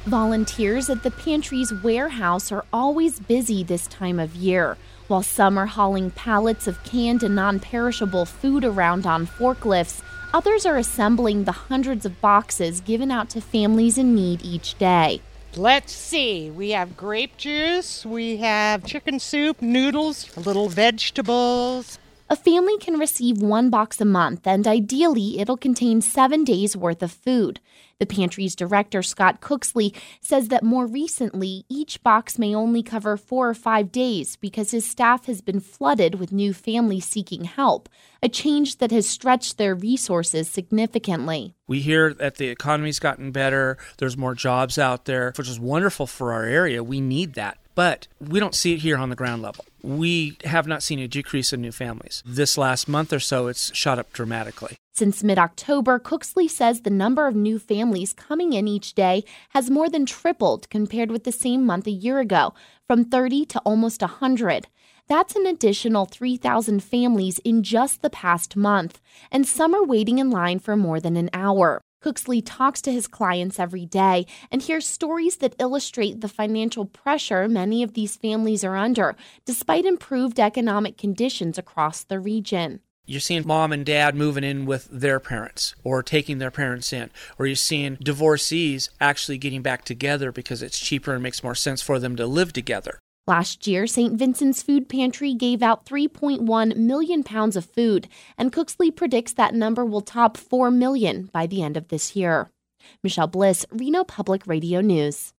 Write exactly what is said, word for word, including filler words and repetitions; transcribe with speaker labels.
Speaker 1: Volunteers at the pantry's warehouse are always busy this time of year. While some are hauling pallets of canned and non-perishable food around on forklifts, others are assembling the hundreds of boxes given out to families in need each day.
Speaker 2: Let's see. We have grape juice, we have chicken soup, noodles, little vegetables.
Speaker 1: A family can receive one box a month, and ideally, it'll contain seven days' worth of food. The pantry's director, Scott Cooksley, says that more recently, each box may only cover four or five days because his staff has been flooded with new families seeking help, a change that has stretched their resources significantly.
Speaker 3: We hear that the economy's gotten better, there's more jobs out there, which is wonderful for our area. We need that. But we don't see it here on the ground level. We have not seen a decrease in new families. This last month or so, it's shot up dramatically.
Speaker 1: Since mid-October, Cooksley says the number of new families coming in each day has more than tripled compared with the same month a year ago, from thirty to almost one hundred. That's an additional three thousand families in just the past month, and some are waiting in line for more than an hour. Cooksley talks to his clients every day and hears stories that illustrate the financial pressure many of these families are under, despite improved economic conditions across the region.
Speaker 3: You're seeing mom and dad moving in with their parents or taking their parents in, or you're seeing divorcees actually getting back together because it's cheaper and makes more sense for them to live together.
Speaker 1: Last year, Saint Vincent's Food Pantry gave out three point one million pounds of food, and Cooksley predicts that number will top four million by the end of this year. Michelle Bliss, Reno Public Radio News.